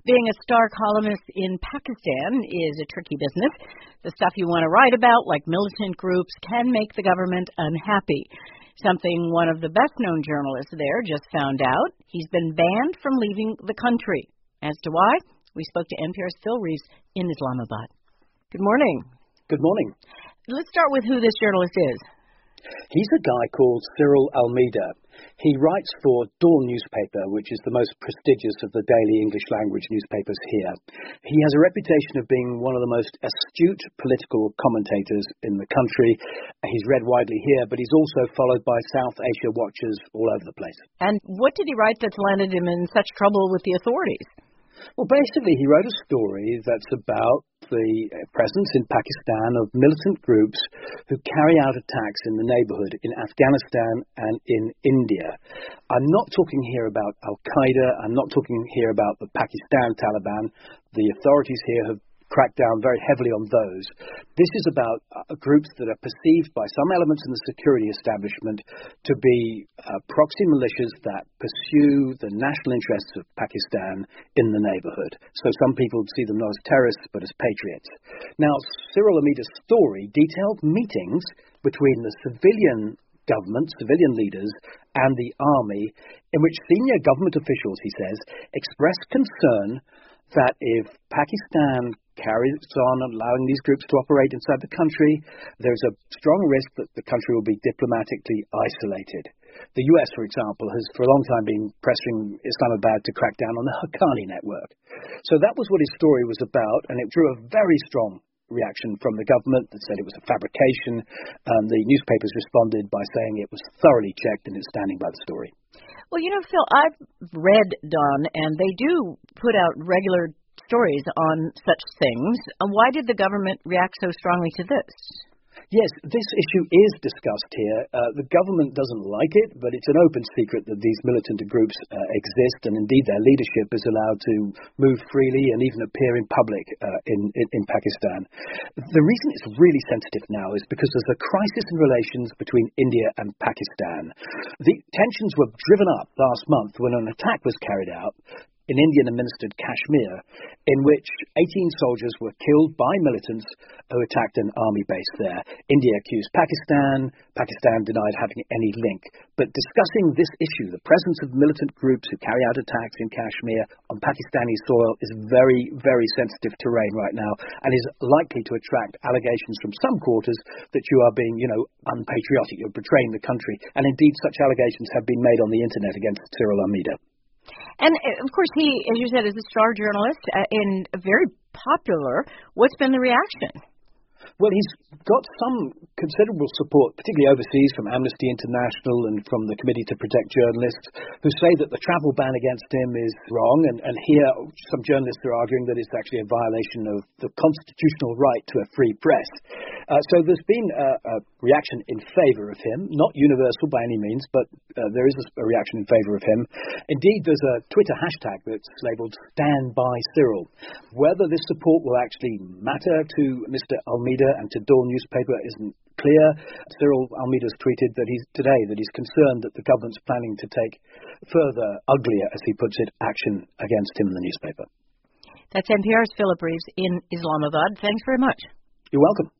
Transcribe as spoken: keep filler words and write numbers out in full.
Being a star columnist in Pakistan is a tricky business. The stuff you want to write about, like militant groups, can make the government unhappy. Something one of the best-known journalists there just found out. He's been banned from leaving the country. As to why, we spoke to N P R's Phil Reeves in Islamabad. Good morning. Good morning. Let's start with who this journalist is. He's a guy called Cyril Almeida. He writes for Dawn newspaper, which is the most prestigious of the daily English language newspapers here. He has a reputation of being one of the most astute political commentators in the country. He's read widely here, but he's also followed by South Asia watchers all over the place. And what did he write that's landed him in such trouble with the authorities? Well, basically, he wrote a story that's about the presence in Pakistan of militant groups who carry out attacks in the neighborhood in Afghanistan and in India. I'm not talking here about Al-Qaeda. I'm not talking here about the Pakistan Taliban. The authorities here have cracked down very heavily on those. This is about uh, groups that are perceived by some elements in the security establishment to be uh, proxy militias that pursue the national interests of Pakistan in the neighborhood. So some people see them not as terrorists but as patriots. Now, Cyril Almeida's story detailed meetings between the civilian government, civilian leaders, and the army, in which senior government officials, he says, expressed concern that if Pakistan carries on allowing these groups to operate inside the country, there's a strong risk that the country will be diplomatically isolated. The U S, for example, has for a long time been pressing Islamabad to crack down on the Haqqani network. So that was what his story was about, and it drew a very strong reaction from the government that said it was a fabrication. Um, the newspapers responded by saying it was thoroughly checked and is standing by the story. Well, you know, Phil, I've read Dawn, and they do put out regular stories on such things. Uh, why did the government react so strongly to this? Yes, this issue is discussed here. Uh, the government doesn't like it, but it's an open secret that these militant groups uh, exist, and indeed their leadership is allowed to move freely and even appear in public uh, in, in, in Pakistan. The reason it's really sensitive now is because there's a crisis in relations between India and Pakistan. The tensions were driven up last month when an attack was carried out in Indian-administered Kashmir, in which eighteen soldiers were killed by militants who attacked an army base there. India accused Pakistan. Pakistan denied having any link. But discussing this issue, the presence of militant groups who carry out attacks in Kashmir on Pakistani soil, is very, very sensitive terrain right now, and is likely to attract allegations from some quarters that you are being, you know, unpatriotic, you're betraying the country. And indeed, such allegations have been made on the internet against Cyril Almeida. And, of course, he, as you said, is a star journalist uh, and very popular. What's been the reaction? Well, he's got some considerable support, particularly overseas, from Amnesty International and from the Committee to Protect Journalists, who say that the travel ban against him is wrong. And, and here, some journalists are arguing that it's actually a violation of the constitutional right to a free press. Uh, so there's been a, a reaction in favor of him, not universal by any means, but uh, there is a, a reaction in favor of him. Indeed, there's a Twitter hashtag that's labeled Stand By Cyril. Whether this support will actually matter to Mister Almeida and to Dawn newspaper isn't clear. Cyril Almeida's tweeted that he's today that he's concerned that the government's planning to take further, uglier, as he puts it, action against him in the newspaper. That's N P R's Philip Reeves in Islamabad. Thanks very much. You're welcome.